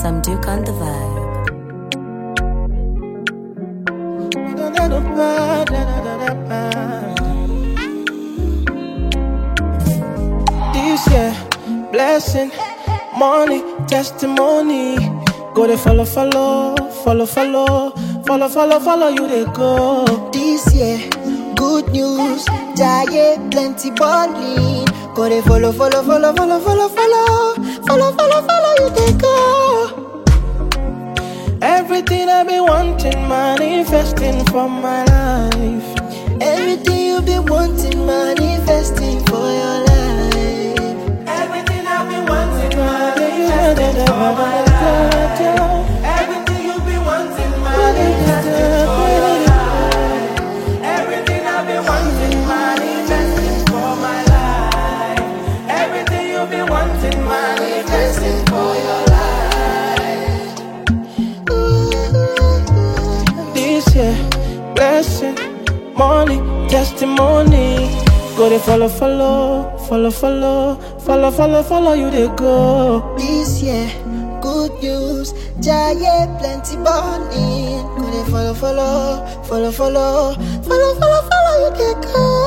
Some Duke on the vibe. This year, blessing, money, testimony. Go they follow you they go. This year, good news, giant plenty bonding. Go they follow you they go. Everything I've been wanting, manifesting for my life. Everything you've been wanting, manifesting for your life. Everything I've been wanting, manifesting for my life. Everything you've been wanting, manifesting for your life. Everything I've been wanting, manifesting for my life. Everything you've been wanting, manifesting for your life. This year, blessing, money, testimony. Go they follow you they go. This year, good news, giant plenty bonding. Go they follow you they go.